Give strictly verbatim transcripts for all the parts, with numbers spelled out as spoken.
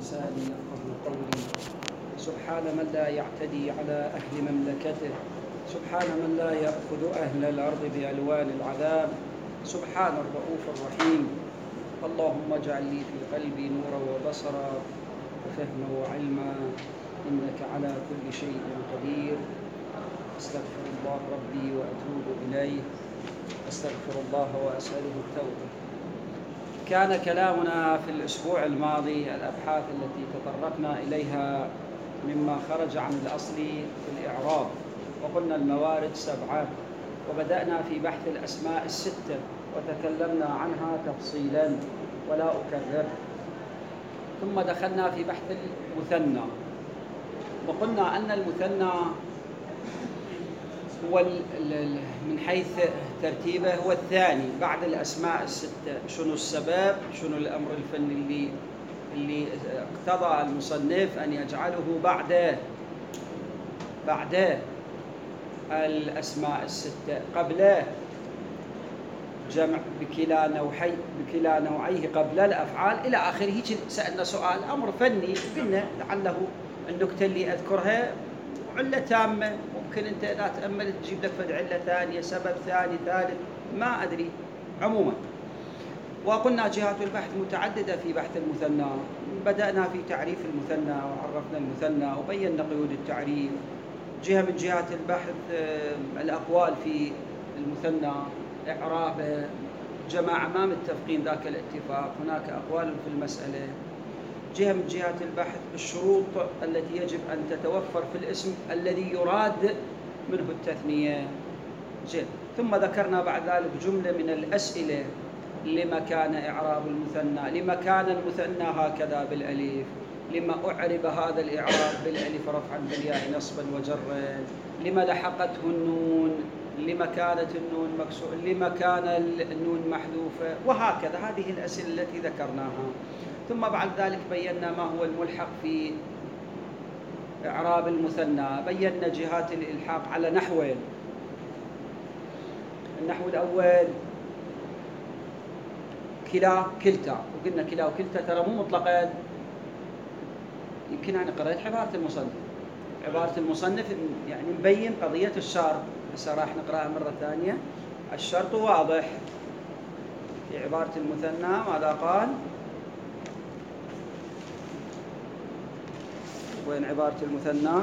لساني يفقهوا قولي. سبحان من لا يعتدي على أهل مملكته، سبحان من لا يأخذ أهل الأرض بألوان العذاب، سبحان الرؤوف الرحيم. اللهم اجعل لي في قلبي نورا وبصرا وفهما وعلما، إنك على كل شيء قدير. أستغفر الله ربي وأتوب إليه، أستغفر الله وأسأله التوبة. كان كلامنا في الأسبوع الماضي الأبحاث التي تطرقنا إليها مما خرج عن الأصل في الإعراب، وقلنا الموارد سبعة، وبدأنا في بحث الأسماء الستة وتكلمنا عنها تفصيلا ولا أكرر. ثم دخلنا في بحث المثنى، وقلنا أن المثنى هو من حيث ترتيبه هو الثاني بعد الأسماء الستة. شنو السبب؟ شنو الأمر الفني اللي اللي اقتضى المصنف أن يجعله بعد بعد الأسماء الستة، قبله جمع بكلا نوعي بكلا نوعيه قبل الأفعال إلى آخره. سألنا سؤال أمر فني، قلنا لعله النكتة اللي أذكرها علة تامة، ممكن أنت إذا تأمل تجيب لك فد علة ثانية، سبب ثاني ثالث، ما أدري. عموما وقلنا جهات البحث متعددة في بحث المثنى. بدأنا في تعريف المثنى وعرفنا المثنى وبينا قيود التعريف. جهة من جهات البحث الأقوال في المثنى، إعرابه، جماعة ما متفقين ذاك الاتفاق، هناك أقوال في المسألة. جهة من جهات البحث الشروط التي يجب أن تتوفر في الاسم الذي يراد منه التثنية. زين. ثم ذكرنا بعد ذلك جملة من الأسئلة: لما كان إعراب المثنى؟ لما كان المثنى هكذا بالألف؟ لما أعرب هذا الإعراب بالألف رفعا بالياء نصبا وجرا؟ لما لحقته النون؟ لما كانت النون مكسورة؟ لما كان النون محذوفة؟ وهكذا. هذه الأسئلة التي ذكرناها. ثم بعد ذلك بينا ما هو الملحق في إعراب المثنى. بينا جهات الإلحاق على نحوين. النحو الأول كلا كلتا، وقلنا كلا وكلتا ترى مو مطلقا. يمكن أنا قرأت عبارة المصنف. عبارة المصنف يعني مبين قضية الشرط، هسه راح نقرأها مرة ثانية. الشرط واضح في عبارة المثنى. ماذا قال؟ وين عبارة المثنى؟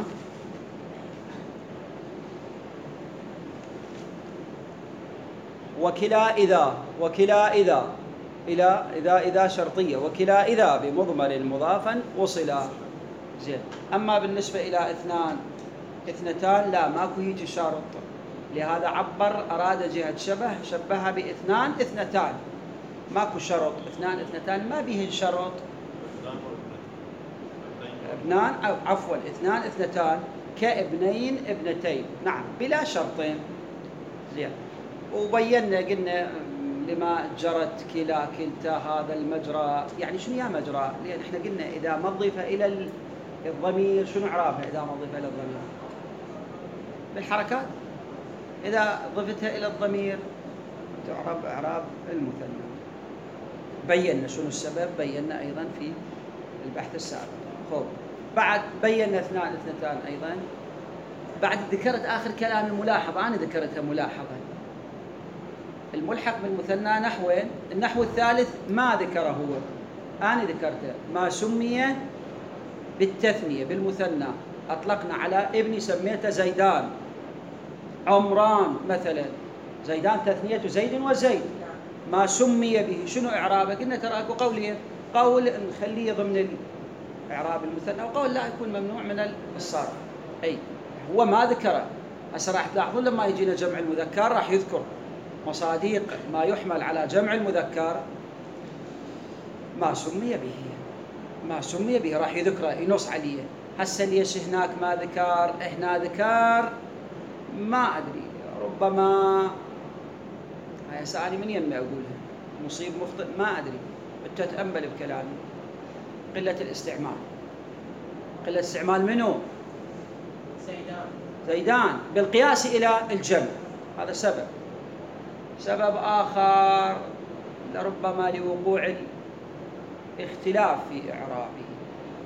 وكلا إذا، وكلا إذا إلى إذا إذا شرطية، وكلا إذا بمضمر مضافا وصلا. زين. أما بالنسبة إلى اثنان اثنتان لا، ماكو هيك شرط، لهذا عبر أراد جهة شبه شبهها باثنان اثنتان، ماكو شرط. اثنان اثنتان ما بيهن شرط. ابنان عفوا اثنان اثنتان كابنين ابنتين، نعم، بلا شرطين. زين. وبينا قلنا لما جرت كلا كلتا هذا المجرى، يعني شنو يا مجرى؟ لأن احنا قلنا إذا ما ضيف إلى الضمير شنو إعرابها؟ إذا ما ضيف إلى الضمير بالحركات، إذا ضفتها إلى الضمير تعرب إعراب المثنى. بينا شنو السبب، بينا أيضا في البحث السابق. خب بعد بينا اثنان اثنتان أيضا. بعد ذكرت آخر كلام الملاحظة، أنا ذكرتها ملاحظة. الملحق بالمثنى نحوين. النحو الثالث ما ذكره هو، أنا ذكرته. ما سمي بالتثنية بالمثنى، أطلقنا على ابني سميته زيدان، عمران مثلا. زيدان تثنية زيد وزيد. ما سمي به شنو إعرابه؟ قلنا ترى اكو قولين، قول نخليه ضمن إعراب المثنى، وقول لا يكون ممنوع من الصرف. أي هو ما ذكره. هسه راح تلاحظون لما يجينا جمع المذكر راح يذكر مصاديق ما يحمل على جمع المذكر. ما سمي به، ما سمي به راح يذكره، ينص عليه. هسه ليش هناك ما ذكر هنا ذكر؟ ما أدري، ربما هاي سألي من يمي أقولها مصيب مخطئ، ما أدري. أنت تأمل بكلامي. قلة الاستعمال. قلة استعمال منو؟ زيدان. زيدان بالقياس إلى الجمع، هذا سبب. سبب آخر لربما لوقوع اختلاف في إعرابه.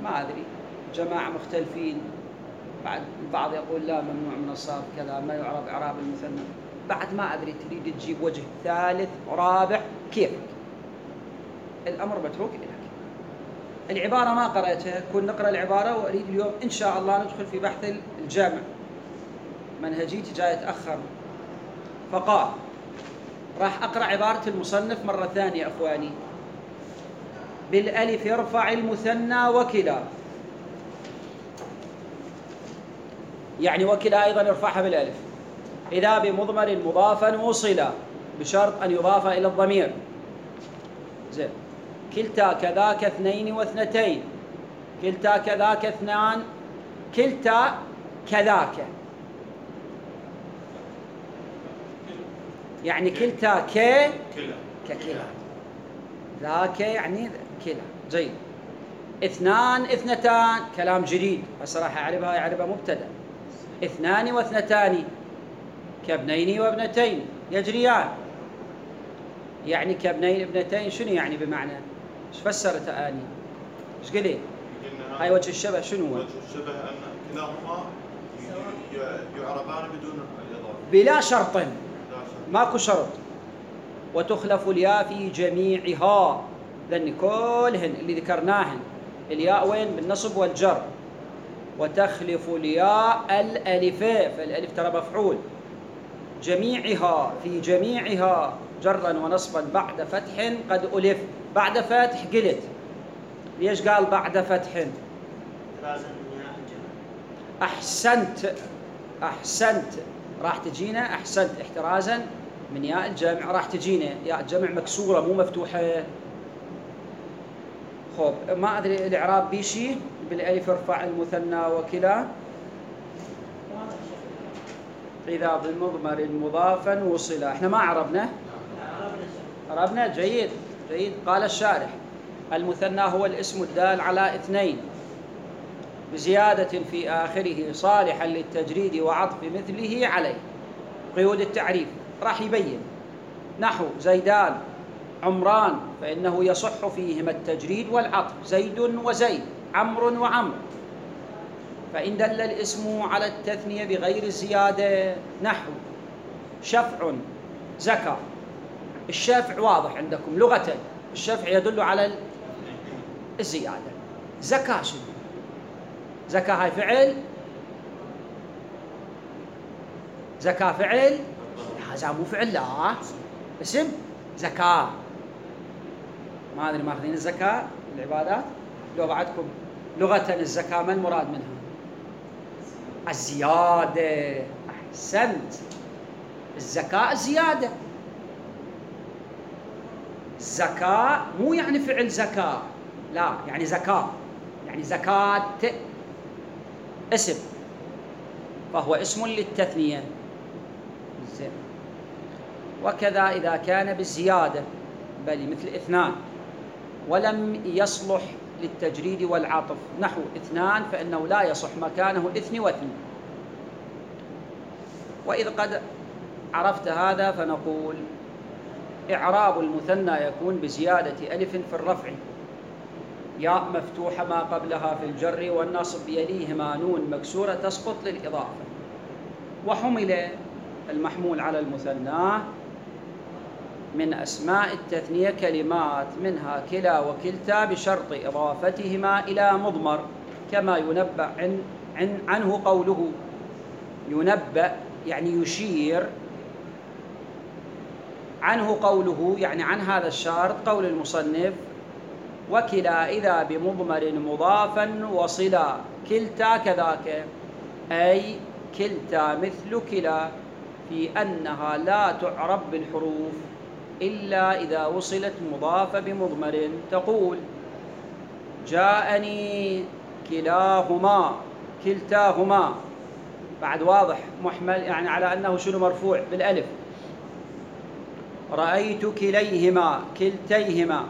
ما أدري، جماعة مختلفين، بعد البعض يقول لا ممنوع من الصرف كذا، ما يعرب إعراب المثنى، بعد ما أدري تريد تجيب وجه ثالث رابع كيفك، الأمر متروك لك. العبارة ما قرأتها، كن نقرأ العبارة، وأريد اليوم إن شاء الله ندخل في بحث الجامع، منهجيتي جاي أتأخر، فقال راح أقرأ عبارة المصنف مرة ثانية أخواني. بالألف يرفع المثنى وكلا، يعني وكلا أيضا يرفعها بالألف، إذا بمضمر مضافا وصلا بشرط أن يضاف إلى الضمير. زين. كلتا كذاك اثنين واثنتين، كلتا كذاك اثنان، كلتا كذاك، يعني كلتا ك ككلا، ذاك يعني كلا. جيد. اثنان اثنتان كلام جديد، هسه راح أعربها أعربها مبتدأ. اثنان واثنتان كابنين وابنتين يجريان، يعني كابنين ابنتين شنو يعني بمعنى؟ ايش فسرت اني؟ ايش قلت؟ هاي وجه الشبه شنو هو؟ وجه الشبه ان كلاهما يعربان بدون الاضافه بلا شرط، ماكو شرط. وتخلف الياء في جميعها، لان كلهن اللي ذكرناهن الياء وين؟ بالنصب والجر. وتخلف الياء الالف، فالالف ترى مفعول. جميعها في جميعها جرا ونصبا بعد فتح قد ألف. بعد فتح قلت، ليش قال بعد فتح؟ أحسنت أحسنت راح تجينا، أحسنت احترازا من ياء الجمع راح تجينا ياء الجمع مكسورة مو مفتوحة. خب ما أدري الإعراب بيشي بالألف ارفع المثنى وكلا، إذا بالمضمر مضافا وصلا. احنا ما عربنا؟ عربنا. جيد جيد. قال الشارح: المثنى هو الاسم الدال على اثنين بزيادة في آخره صالحا للتجريد وعطف مثله عليه. قيود التعريف راح يبين، نحو زيدان عمران فإنه يصح فيهما التجريد والعطف، زيد وزيد، عمرو وعمرو. فإن دل الاسم على التثنية بغير الزيادة، نحو شفع زكاة. الشفع واضح عندكم لغة، الشفع يدل على الزيادة. زكاة شنو؟ زكاة هاي فعل، زكاة فعل، هذا مو فعل، لا اسم زكاة. ما أدري ماخذين الزكاة العبادات لو بعدكم لغة الزكاة ما المراد منها؟ الزيادة. أحسنت، الزكاة الزيادة. زكاة مو يعني فعل زكاة، لا يعني زكاة، يعني زكاة اسم، فهو اسم للتثنية. زين. وكذا إذا كان بالزيادة بل مثل اثنان ولم يصلح للتجريد والعطف، نحو اثنان فإنه لا يصح مكانه اثني واثني. وإذ قد عرفت هذا فنقول: إعراب المثنى يكون بزيادة ألف في الرفع، ياء مفتوحة ما قبلها في الجر والنصب يليهما نون مكسورة تسقط للإضافة. وحمل المحمول على المثنى من أسماء التثنية كلمات منها كلا وكلتا بشرط إضافتهما إلى مضمر، كما ينبأ عن عن عنه قوله. ينبأ يعني يشير، عنه قوله يعني عن هذا الشرط قول المصنف: وكلا إذا بمضمر مضافا وصلا كلتا كذاك، أي كلتا مثل كلا في أنها لا تعرب بالحروف إلا إذا وصلت مضافة بمضمر. تقول: جاءني كلاهما كلتاهما، بعد واضح محمل يعني على أنه شنو مرفوع بالألف. رأيت كليهما كلتيهما،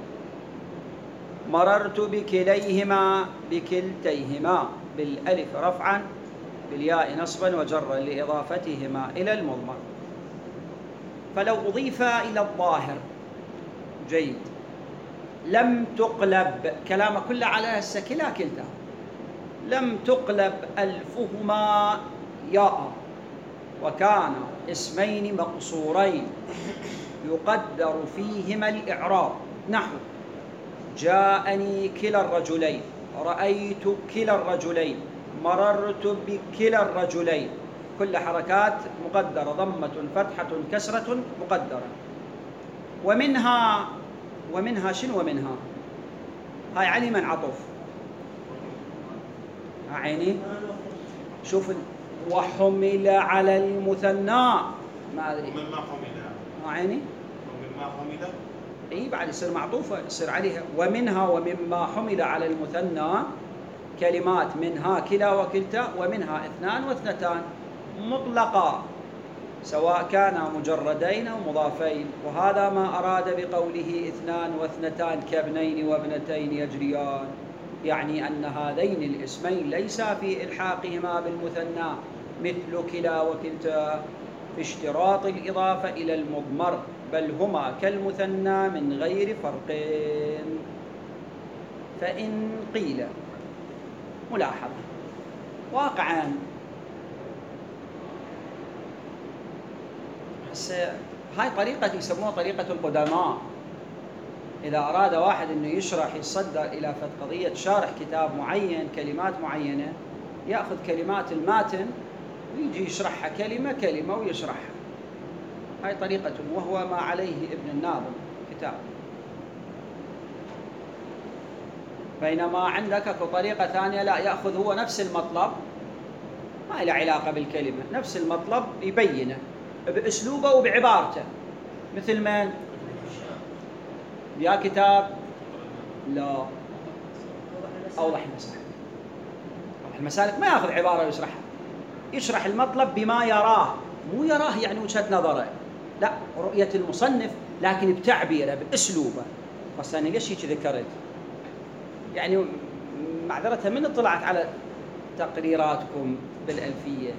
مررت بكليهما بكلتيهما، بالألف رفعا بالياء نصبا وجرا لإضافتهما إلى المضمر. فلو أضيف إلى الظاهر، جيد، لم تقلب، كلامه كله على هسه كلا كلتا، لم تقلب ألفهما ياء، وكان اسمين مقصورين يقدر فيهما الإعراب، نحو جاءني كلا الرجلين، رأيت كلا الرجلين، مررت بكلا الرجلين، كل حركات مقدرة، ضمة فتحة كسرة مقدرة. ومنها ومنها شنو ومنها؟ هاي علي من عطف عيني شوف، وحمل على المثنى، ما أدري ومما حمل عيني ومما حمل اي بعد يصير معطوفه، يصير عليها. ومنها ومما حمل على المثنى كلمات منها كلا وكلتا، ومنها اثنان واثنتان مطلقا سواء كانا مجردين او مضافين، وهذا ما اراد بقوله اثنان واثنتان كابنين وابنتين يجريان، يعني ان هذين الاسمين ليس في الحاقهما بالمثنى مثل كلا وكلتا في اشتراط الاضافه الى المضمر، بل هما كالمثنى من غير فرق. فإن قيل، ملاحظة واقعا هاي طريقة يسموها طريقة القدماء. إذا أراد واحد أنه يشرح يصدر إلى فد قضية شارح كتاب معين كلمات معينة، يأخذ كلمات الماتن ويجي يشرحها كلمة كلمة ويشرحها. هاي طريقة، وهو ما عليه ابن الناظم كتاب. بينما عندك اكو طريقة ثانية، لا، يأخذ هو نفس المطلب، ما له علاقة بالكلمة، نفس المطلب يبينه بأسلوبه وبعبارته. مثل من؟ يا كتاب لا أوضح المسالك. أوضح المسالك ما يأخذ عبارة ويشرحها، يشرح المطلب بما يراه، مو يراه يعني وجهة نظره، لا، رؤية المصنف لكن بتعبيره بأسلوبه. بس أنا ليش هيك ذكرت؟ يعني معذرة، من اطلعت على تقريراتكم بالألفية؟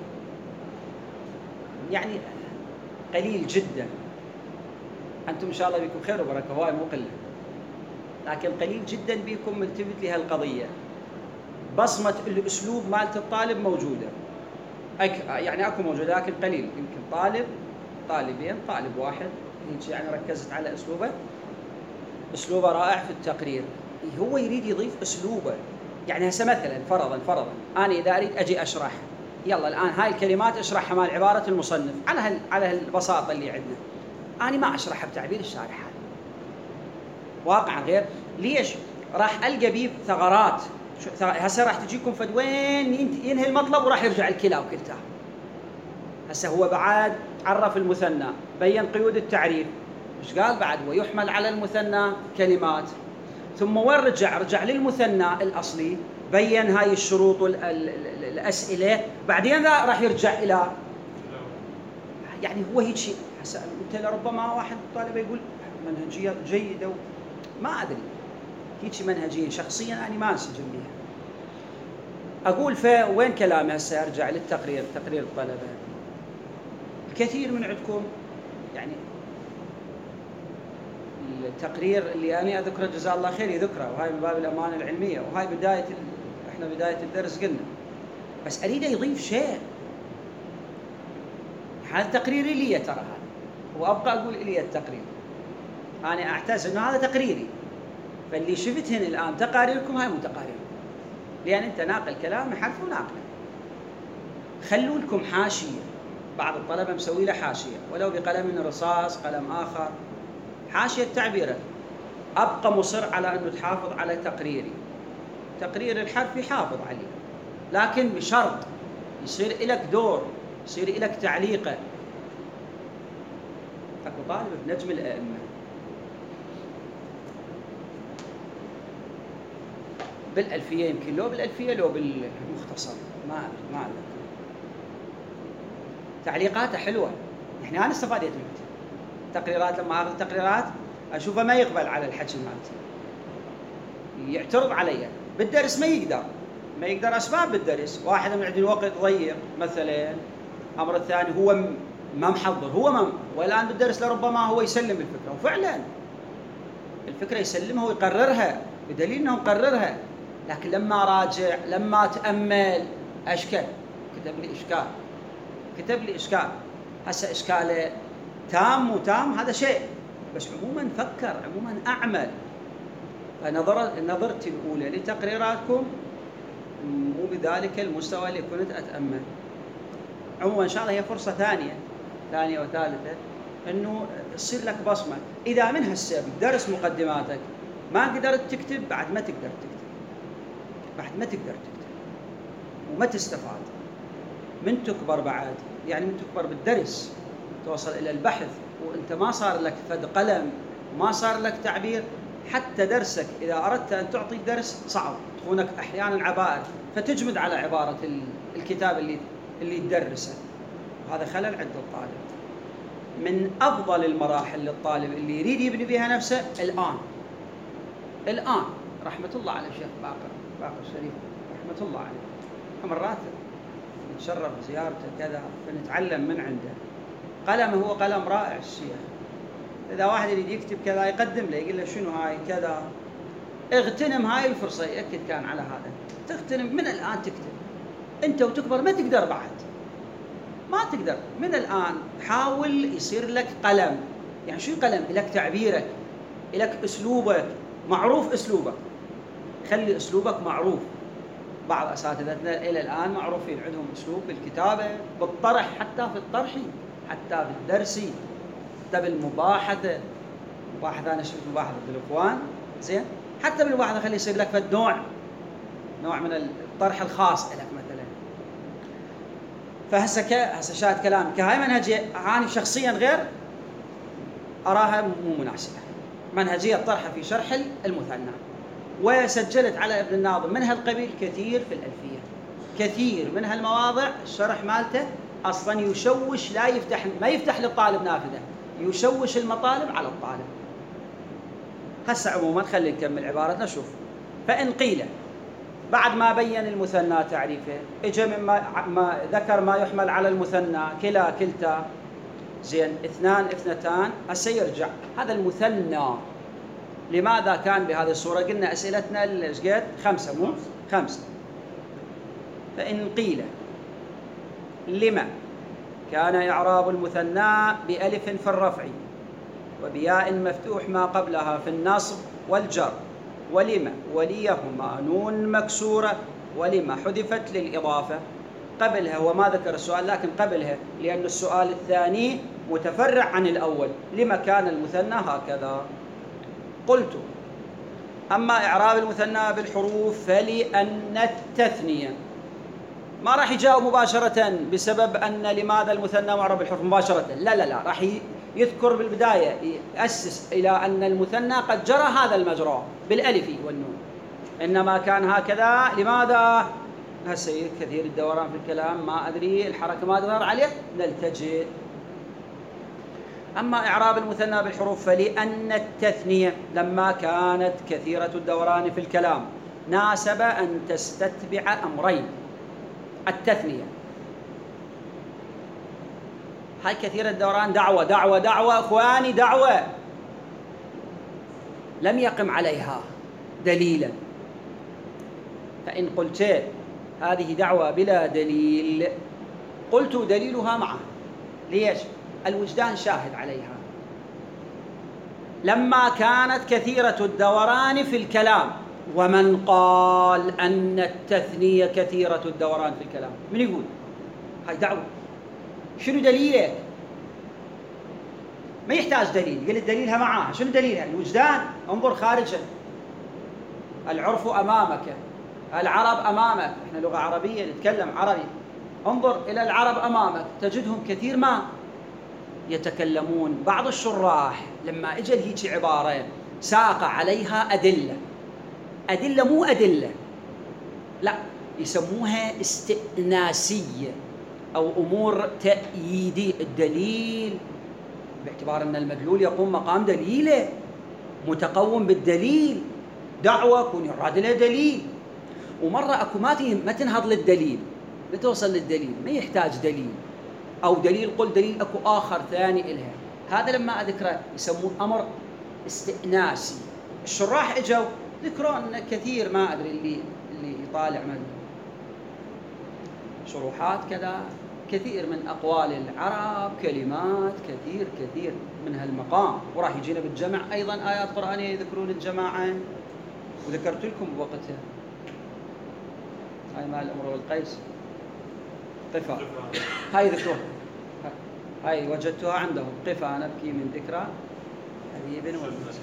يعني قليل جدا. أنتم إن شاء الله بكم خير وبركة، هواي مو قلة، لكن قليل جدا بكم ملتفت لهالقضية. بصمة الأسلوب مالت الطالب موجودة، أك... يعني أكو موجودة، لكن قليل، يمكن طالب طالبين، طالب واحد هيك يعني ركزت على أسلوبه. أسلوبه رائع في التقرير، هو يريد يضيف أسلوبه. يعني هسه مثلا فرضا فرضا أنا إذا أريد أجي أشرح، يلا الآن هاي الكلمات أشرحها مال عبارة المصنف على هال... على البساطة اللي عندنا، أنا ما أشرحها بتعبير الشارح هذا واقعا غير. ليش؟ راح ألقى بيه ثغرات. هسه راح تجيكم فد وين ينهي المطلب وراح يرجع الكلا وكلتا. هسه هو بعد عرف المثنى، بين قيود التعريف، مش قال بعد ويحمل على المثنى كلمات، ثم وين رجع؟ رجع للمثنى الأصلي، بين هاي الشروط والأسئلة، بعدين ذا راح يرجع إلى، يعني هو هيك شيء. هسه أنت لربما واحد طالب يقول منهجية جيدة، ما أدري هيك منهجية شخصيا أنا ما أنسجم بها. أقول فوين كلامي هسه؟ أرجع للتقرير، تقرير الطلبة. الكثير من عندكم يعني التقرير اللي أنا أذكره جزاه الله خير يذكره، وهاي من باب الأمانة العلمية، وهاي بداية ال... إحنا بداية الدرس قلنا، بس أريد يضيف شيء. هذا تقريري لي ترى هذا، وأبقى أقول لي التقرير، أنا أعتز إنه هذا تقريري، فاللي شفتهن الآن تقاريركم هاي مو تقارير، لأن أنت ناقل كلام حرف وناقله. خلوا لكم حاشية، بعض الطلبة مسوي له حاشية ولو بقلم رصاص قلم آخر، حاشية تعبيره. أبقى مصر على أنه تحافظ على تقريري، تقرير الحرف يحافظ عليه، لكن بشرط يصير لك دور، يصير لك تعليقه. أكو طالب بنجم الأئمة بالألفية، يمكن لو بالألفية لو بالمختصر، ما ما أعرف، تعليقاته حلوة. يعني أنا استفادت منه تقريرات، لما أخذ تقريرات أشوفه ما يقبل على الحكي مالتي، يعترض علي بالدرس، ما يقدر ما يقدر أسباب بالدرس. واحد من عند الوقت ضيق مثلا، أمر الثاني هو ما محضر، هو ما والآن بالدرس لربما هو يسلم الفكرة، وفعلا الفكرة يسلمها ويقررها بدليل أنه مقررها، لكن لما راجع لما تأمل أشكل، كتب لي إشكال كتب لي إشكال هسه إشكاله تام وتام هذا شيء، بس عموما فكر، عموما أعمل. فنظرت نظرتي الأولى لتقريراتكم مو بذلك المستوى اللي كنت أتأمل. عموما إن شاء الله هي فرصة ثانية ثانية وثالثة إنه تصير لك بصمة. إذا من هسه درس مقدماتك ما قدرت تكتب، بعد ما تقدر تكتب، بعد ما تقدر تكتب وما تستفاد. من تكبر بعد، يعني من تكبر بالدرس توصل إلى البحث وأنت ما صار لك فد قلم، ما صار لك تعبير، حتى درسك إذا أردت أن تعطي درس صعب، تكونك أحيانا عبائر فتجمد على عبارة الكتاب اللي اللي تدرسه، وهذا خلل عند الطالب. من أفضل المراحل للطالب اللي يريد يبني بها نفسه الآن الآن رحمة الله على الشيخ باقر باقر الشريف رحمة الله عليه، مرات نتشرف بزيارته كذا فنتعلم من عنده. قلمه هو قلم رائع الشيخ، إذا واحد يريد يكتب كذا يقدم له يقول له شنو هاي كذا، اغتنم هاي الفرصة. يأكد كان على هذا، تغتنم من الآن تكتب. أنت وتكبر ما تقدر بعد، ما تقدر من الآن. حاول يصير لك قلم، يعني شو قلم؟ لك تعبيرك، لك أسلوبك، معروف أسلوبك، خلي أسلوبك معروف. بعض أساتذتنا إلى الآن معروفين عندهم أسلوب بالكتابة، بالطرح، حتى في الطرح، حتى بالدرس، حتى بالمباحثة. مباحثة أنا شفت مباحثة الإخوان زين، حتى بالمباحثة خلي يصير لك فد نوع نوع من الطرح الخاص لك مثلا. فهسه ك هسه شاهد كلام كهاي منهجية أنا شخصيا غير أراها مو مناسبة. منهجية طرحها في شرح المثنى، وسجلت على ابن الناظم من هالقبيل كثير في الألفية، كثير من هالمواضع الشرح مالته أصلا يشوش، لا يفتح ما يفتح للطالب نافذة، يشوش المطالب على الطالب. هسه عموما خلينا نكمل عبارتنا. شوف، فإن قيل بعد ما بين المثنى تعريفه اجى مما ما ذكر ما يحمل على المثنى كلا كلتا زين اثنان اثنتان. هسه يرجع هذا المثنى لماذا كان بهذه الصورة؟ قلنا أسئلتنا ايش قد؟ خمسة مو؟ خمسة. فإن قيل لما كان إعراب المثنى بألف في الرفع وبياء مفتوح ما قبلها في النصب والجر، ولما وليهما نون مكسورة، ولما حذفت للإضافة. قبلها هو ما ذكر السؤال لكن قبلها، لأن السؤال الثاني متفرع عن الأول، لما كان المثنى هكذا. قلت أما إعراب المثنى بالحروف فلأن التثنية، ما راح يجاوب مباشرة بسبب أن لماذا المثنى معرب بالحروف مباشرة، لا لا لا، راح يذكر بالبداية يأسس إلى أن المثنى قد جرى هذا المجرى بالألف والنون، إنما كان هكذا. لماذا؟ هسه كثير الدوران في الكلام، ما أدري الحركة ما تظهر عليه، نلتجئ. أما إعراب المثنى بالحروف فلأن التثنية لما كانت كثيرة الدوران في الكلام ناسب أن تستتبع أمرين. التثنية هاي كثيرة الدوران دعوة دعوة دعوة أخواني دعوة، لم يقم عليها دليلا. فإن قلت هذه دعوة بلا دليل قلت دليلها معه. ليش؟ الوجدان شاهد عليها. لما كانت كثيرة الدوران في الكلام، ومن قال أن التثنية كثيرة الدوران في الكلام؟ من يقول؟ هاي دعوة. شنو دليلك؟ ما يحتاج دليل، قل دليلها معها. شنو دليلها؟ الوجدان. انظر خارجا، العرف أمامك، العرب أمامك، احنا لغة عربية نتكلم عربي، انظر إلى العرب أمامك تجدهم كثير ما يتكلمون. بعض الشراح لما اجى هيك عبارة ساق عليها أدلة، أدلة مو أدلة، لا، يسموها استئناسية أو أمور تأييدية. الدليل باعتبار أن المدلول يقوم مقام دليله، متقوم بالدليل. دعوة كون يراد لها دليل، ومرة أكو ما تنهض للدليل، ما توصل للدليل، ما يحتاج دليل، أو دليل قل دليل أكو آخر ثاني إلها. هذا لما أذكره يسموه أمر استئناسي. الشراح اجوا ذكرون كثير، ما ادري اللي اللي يطالع من شروحات كذا، كثير من اقوال العرب، كلمات كثير كثير من هالمقام، وراح يجينا بالجمع ايضا ايات قرانيه يذكرون الجماعه، وذكرت لكم بوقتها هاي مال الامر والقيس قفا، هاي ذكروها، هاي وجدتها عندهم، قفا نبكي من ذكرى حبيب والمسلم.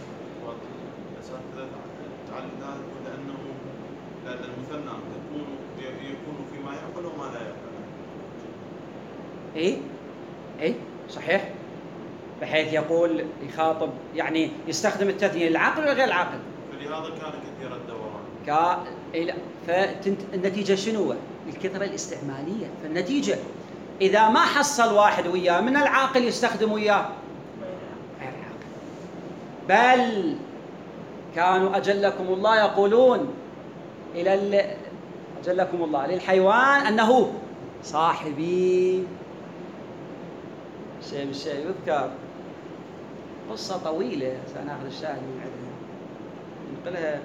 تعلمنا لأنه لأن المثنى يكون يكون فيما يعقل وما لا يعقل. إيه إيه صحيح، بحيث يقول يخاطب يعني يستخدم التثنية للعقل ولا غير العقل. فلهذا كان كثير الدوران. كا إيه فالنتيجة شنو؟ الكثرة الاستعمالية، فالنتيجة إذا ما حصل واحد وياه من العاقل يستخدم وياه غير العاقل. بل كانوا أجلكم الله يقولون إلى أجلكم الله للحيوان أنه صاحبي. شيء بالشيء يذكر قصة طويلة سنأخذ الشاهد من عندها نقلها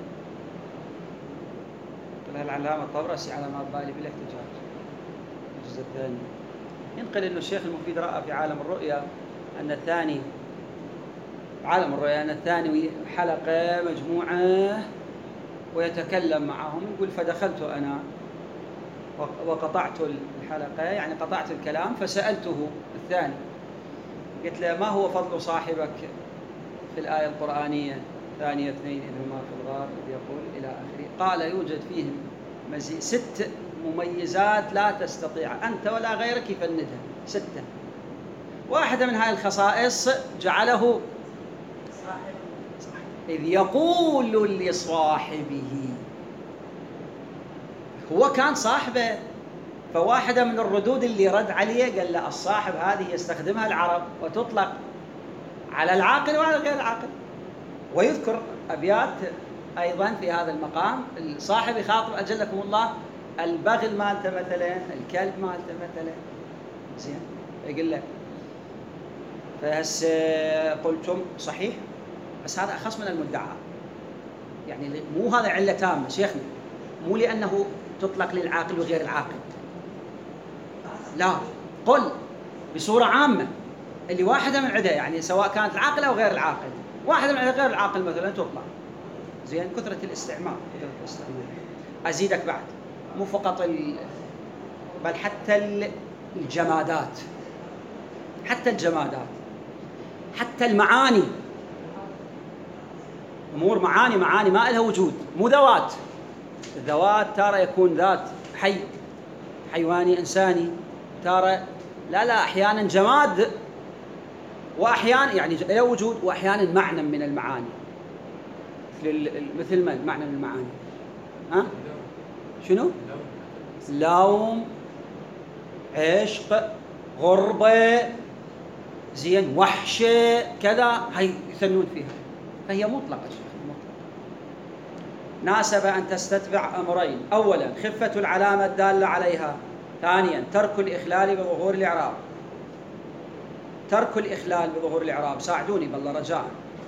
نقلها العلامة الطبرسي على ما بالي بالاحتجاج الجزء الثاني. ينقل أن الشيخ المفيد رأى في عالم الرؤيا أن الثاني عالم الرؤيا أن الثاني حلقة مجموعة ويتكلم معهم، يقول فدخلت أنا وقطعت الحلقة، يعني قطعت الكلام، فسألته الثاني قلت له ما هو فضل صاحبك في الآية القرآنية ثانية اثنين إذ هما في الغار إذ يقول إلى آخره. قال يوجد فيهم مزيد ست مميزات لا تستطيع أنت ولا غيرك يفندها، ستة. واحدة من هذه الخصائص جعله إذ يقول لصاحبه، هو كان صاحبه، فواحدة من الردود اللي رد عليه قال له الصاحب هذه يستخدمها العرب وتطلق على العاقل وعلى غير العاقل. ويذكر أبيات أيضا في هذا المقام، الصاحب يخاطب أجلكم الله البغل مالته مثلا، الكلب مالته مثلا، زين يقول له فهس قلتم صحيح، بس هذا أخص من المدعى، يعني مو هذا علة تامة شيخنا، مو لأنه تطلق للعاقل وغير العاقل، لا، قل بصورة عامة اللي واحدة من عدة، يعني سواء كانت العاقل أو غير العاقل، واحدة من عدة غير العاقل مثلا تطلق، زين كثرة الاستعمال. كثرة الاستعمال أزيدك بعد، مو فقط ال... بل حتى الجمادات، حتى الجمادات، حتى المعاني، أمور معاني معاني ما لها وجود، مو ذوات. الذوات ترى يكون ذات حي حيواني إنساني، ترى لا لا أحيانا جماد، وأحيانا يعني له وجود، وأحيانا معنى من المعاني، مثل مثل ما معنى من المعاني ها شنو؟ لوم، عشق، غربة، زين وحشة كذا، هاي يثنون فيها، فهي مطلقة مطلقة. ناسب أن تستتبع أمرين، أولا خفة العلامة الدالة عليها، ثانيا ترك الإخلال بظهور الإعراب. ترك الإخلال بظهور الإعراب، ساعدوني بالله رجاء،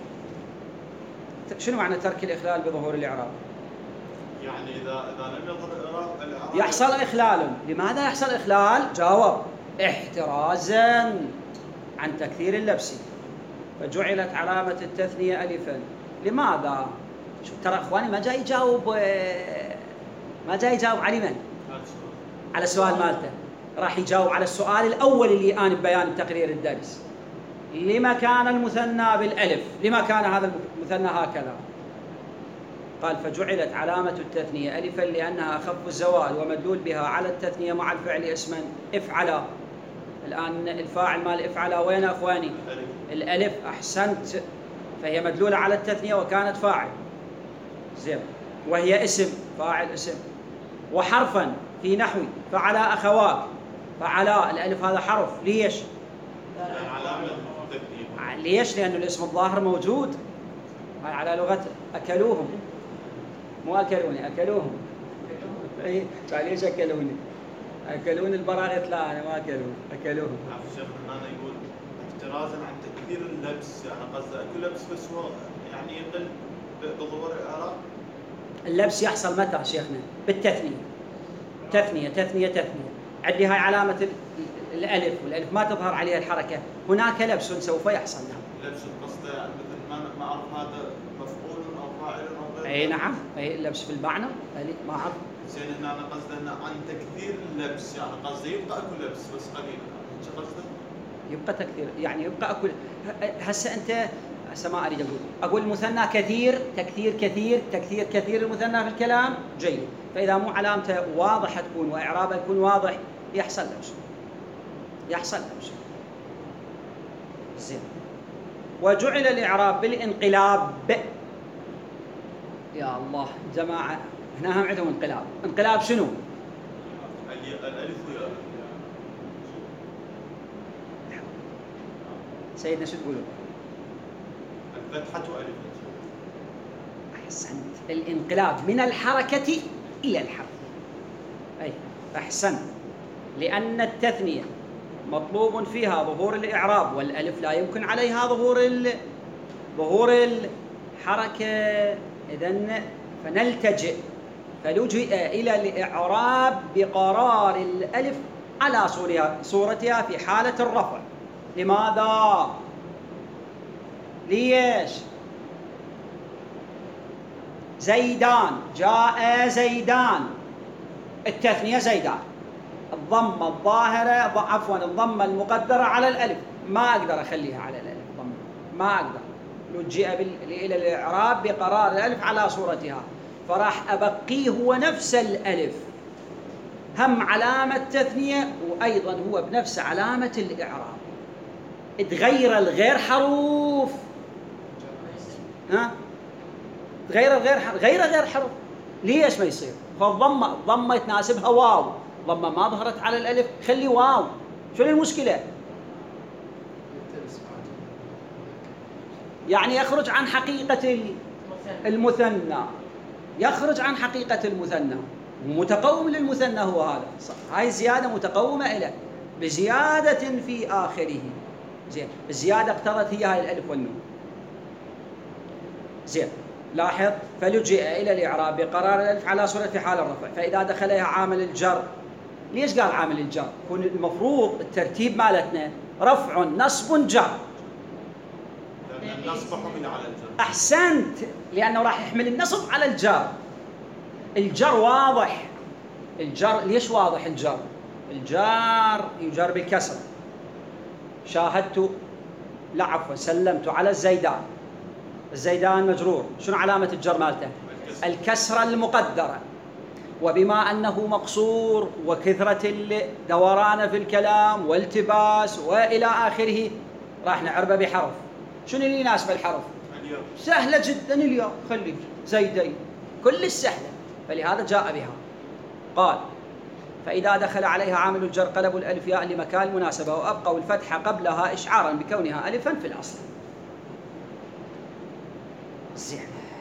شنو معنى ترك الإخلال بظهور الإعراب؟ يعني إذا إذا لم يظهر الإعراب يحصل إخلال. لماذا يحصل إخلال؟ جاوب احترازا عن تكثير اللبس، فجعلت علامة التثنية ألفا. لماذا؟ شو ترى إخواني ما جاي يجاوب، ما جاي يجاوب على من؟ على السؤال مالته، راح يجاوب على السؤال الأول اللي أنا ببيان تقرير الدرس. لما كان المثنى بالألف؟ لما كان هذا المثنى هكذا؟ قال فجعلت علامة التثنية ألفا لأنها أخف الزوال ومدلول بها على التثنية مع الفعل اسما افعلا. الآن الفاعل مال افعلا وين أخواني؟ الألف، أحسنت، فهي مدلولة على التثنية وكانت فاعل، زين، وهي اسم، فاعل اسم، وحرفا في نحو فعلا أخواك، فعلا الألف هذا حرف، ليش؟ ليش؟ لأن الاسم الظاهر موجود، هاي على لغة أكلوهم، مو أكلوني، أكلوهم. إيه، ليش أكلوني؟ أكلون البراغيث، لا أنا ما أكلون، أكلوهم. الشيخ هنا يقول احترازا عن تكثير اللبس، يعني قصده أكل لبس بس هو يعني يقل بظهور الإعراب؟ اللبس يحصل متى شيخنا؟ بالتثنية. تثنية تثنية تثنية. عندي هاي علامة ال- الألف، والألف ما تظهر عليها الحركة، هناك لبس سوف يحصل. نعم. لبس القصد يعني مثل ما ما أعرف هذا مفعول أو فاعل أو غير. أي نعم، أي اللبس في المعنى، أي ما أعرف. زين هنا أنا قصدي إنه عن تكثير اللبس، يعني قصدي يبقى أكو لبس بس قليل، شو قصده؟ يبقى تكثير، يعني يبقى أكل. هسه أنت هسه ما أريد أقول أقول المثنى كثير، تكثير كثير، تكثير كثير المثنى في الكلام جيد، فإذا مو علامته واضحة تكون وإعرابه يكون واضح يحصل لبس، يحصل لبس. زين. وجعل الإعراب بالانقلاب. يا الله جماعة هنا هم عندهم انقلاب. انقلاب شنو؟ الألف وياء. سيدنا شو تقولون؟ الفتحة ألف. أحسنت. الانقلاب من الحركة إلى الحرف. أي أحسنت. لأن التثنية مطلوب فيها ظهور الإعراب، والألف لا يمكن عليها ظهور ال... ظهور الحركة. إذن فنلتجئ فلجئ إلى الإعراب بقرار الألف على صورها صورتها في حالة الرفع. لماذا؟ ليش؟ زيدان، جاء زيدان، التثنية زيدان، الضمة الظاهرة عفوا الضمة المقدرة على الألف ما أقدر أخليها على الألف ضمة، ما أقدر. لجئ إلى الإعراب بقرار الألف على صورتها، فراح أبقيه هو نفس الألف، هم علامة تثنية وأيضا هو بنفس علامة الإعراب. تغير الغير حروف، ها؟ تغير الغير غير غير حروف. ليش ما يصير؟ فالضمة الضمة يتناسبها واو، ضمة ما ظهرت على الألف خلي واو، شنو المشكلة؟ يعني يخرج عن حقيقة المثنى، يخرج عن حقيقة المثنى، متقوم للمثنى هو هذا. هاي زيادة متقومة إليه بزيادة في آخره. زين، الزيادة اقتضت هي هاي الألف والنون. زين، لاحظ فلجئ إلى الإعراب بقرار الألف على صورة في حال الرفع، فإذا دخلها عامل الجر. ليش قال عامل الجر؟ يكون المفروض الترتيب مالتنا رفع نصب جر. لأن النصب حمل على الجر. أحسنت، لأنه راح يحمل النصب على الجر. الجر واضح. الجر ليش واضح الجر؟ الجار يجر بالكسر. شاهدت، لا عفوا سلمت على الزيدان، الزيدان مجرور، شنو علامة الجر مالته؟ الكسرة المقدرة. وبما أنه مقصور وكثرة الدوران في الكلام والتباس وإلى آخره راح نعربه بحرف. شنو اللي يناسب الحرف؟ الياء. سهلة جدا الياء، خلي زيدين كل السهلة، فلهذا جاء بها. قال فإذا دخل عليها عامل الجر قلبوا الألف ياء لمكان المناسبة وأبقوا الفتحة قبلها إشعارا بكونها ألفا في الأصل. زين.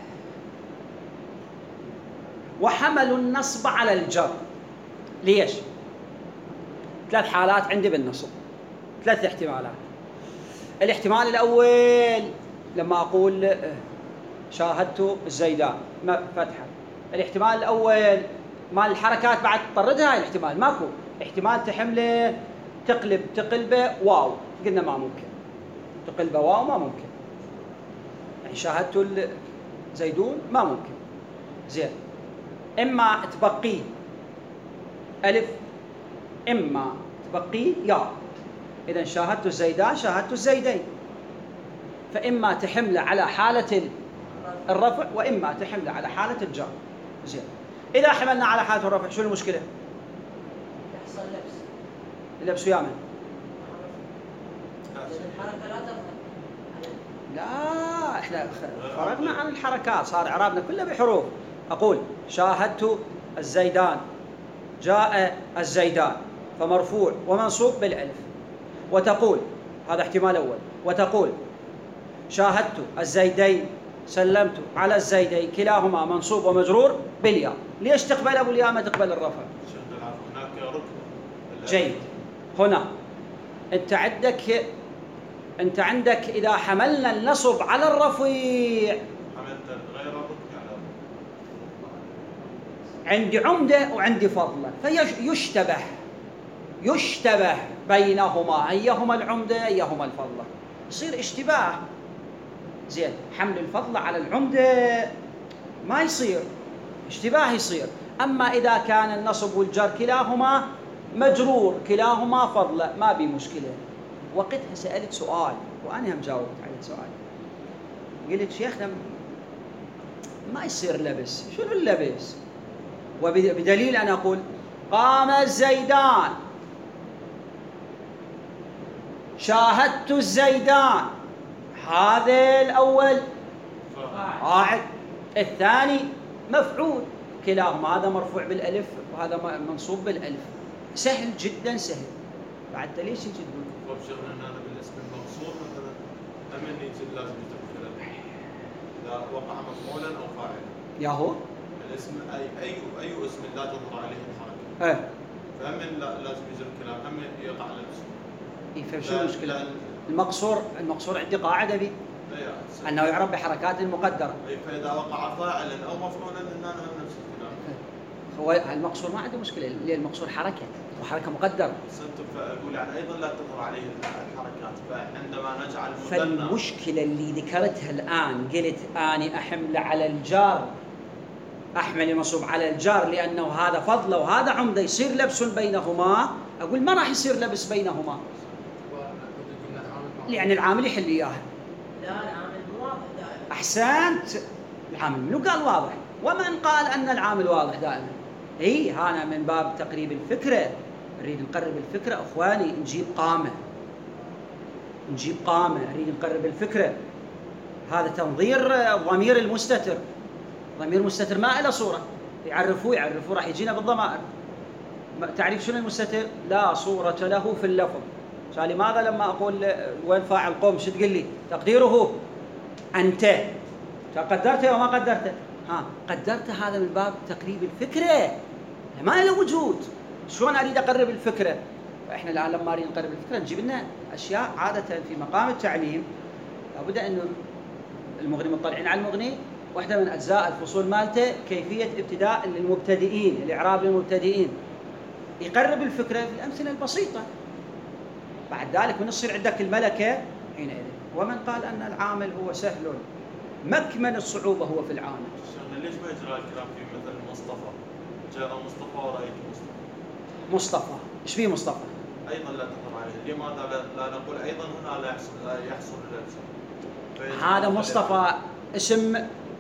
وحملوا النصب على الجر. ليش؟ ثلاث حالات عندي بالنصب، ثلاث احتمالات. الاحتمال الأول لما أقول شاهدت الزيدان فتحة، الاحتمال الأول مال الحركات بعد تطردها، هاي الاحتمال ماكو. احتمال تحمله تقلب تقلبه واو، قلنا ما ممكن تقلبه واو، ما ممكن. يعني شاهدت الزيدون ما ممكن. زين، إما تبقيه ألف إما تبقيه ياء. إذا شاهدت الزيدان شاهدت الزيدين، فإما تحمله على حالة الرفع وإما تحمله على حالة الجر. زين، إذا حملنا على حالة الرفع شو المشكلة؟ يحصل لبس. اللبس يعمل؟ الحركة لا تظهر. لا، إحنا فرقنا عن الحركات، صار إعرابنا كله بحروف. أقول شاهدت الزيدان، جاء الزيدان، فمرفوع ومنصوب بالألف. وتقول هذا احتمال أول، وتقول شاهدت الزيدين سلمت على الزيدين كلاهما منصوب ومجرور بالياء. ليش تقبل أبو الياء ما تقبل الرفع؟ هناك ركن. جيد. هنا أنت عندك أنت عندك إذا حملنا النصب على الرفيع حملت غير عندي عمدة وعندي فضلة، فيشتبه يشتبه بينهما، أيهما العمدة أيهما الفضلة، يصير اشتباه. زين، حمل الفضلة على العمدة ما يصير، اشتباه يصير. أما إذا كان النصب والجر كلاهما مجرور، كلاهما فضلة، ما بي مشكلة. وقتها سألت سؤال وأنا هم جاوبت على سؤال، قلت شيخنا ما يصير لبس. شنو اللبس؟ وبدليل أنا أقول قام الزيدان، شاهدت الزيدان، هذا الأول فاعل، الثاني مفعول، كلاهما هذا مرفوع بالألف وهذا منصوب بالألف. سهل جدا سهل. بعد ليش يجي تقول؟ طب شغلنا أنا بالاسم المقصور مثلا أمن يجي لازم يتذكر لا وقع مفعولا أو فاعلا. ياهو الاسم أي أي أي اسم لا تظهر عليه الحركة. إيه. فأمن لا لازم يجي الكلام، أمن يقع على الاسم. إيه، فشو المشكلة؟ المقصور المقصور عندي قاعدة بي أنه يعرف بحركات مقدرة. أي فإذا وقع فاعلا أو مفعولا إننا نفس الكلام. هو المقصور ما عنده مشكلة، لأن المقصور حركة وحركة مقدرة. بس أنت فأقول يعني أيضا لا تظهر عليه الحركات، فعندما نجعل مثنى. فالمشكلة اللي ذكرتها الآن قلت أني أحمل على الجار، أحمل المنصوب على الجار لأنه هذا فضله وهذا عمده، يصير لبس بينهما. أقول ما راح يصير لبس بينهما لأن العامل يحل إياها. لا، العامل مو واضح دائما. أحسنت، العامل منو قال واضح؟ ومن قال أن العامل واضح دائما؟ إي، هذا من باب تقريب الفكرة، نريد نقرب الفكرة أخواني، نجيب قامة نجيب قامة نريد نقرب الفكرة. هذا تنظير ضمير المستتر، ضمير المستتر ما له صورة، يعرفوه يعرفوه راح يجينا بالضمائر. تعرف شنو المستتر؟ لا صورة له في اللفظ. لماذا لما أقول وين فاعل قوم شو تقول لي؟ تقديره أنت، قدرته وما قدرته؟ ها قدرته، هذا من باب تقريب الفكرة، ما له وجود. شلون أريد أقرب الفكرة؟ فإحنا الآن لما نريد نقرب الفكرة نجيب لنا أشياء عادة في مقام التعليم لابد أنه المغني مطلعين على المغني، واحدة من أجزاء الفصول مالته كيفية ابتداء للمبتدئين، الإعراب للمبتدئين، يقرب الفكرة في الأمثلة البسيطة. بعد ذلك من يصير عندك الملكة حينئذ. ومن قال أن العامل هو سهل، مكمن الصعوبة هو في العامل. ليش ما يجرى الكلام في مثل مصطفى؟ جاء مصطفى ورأيت مصطفى. مصطفى، ايش فيه مصطفى؟ أيضا لا تظهر عليه، لماذا لا نقول أيضا هنا لا يحصل لا يحصل اللبس؟ هذا مصطفى اسم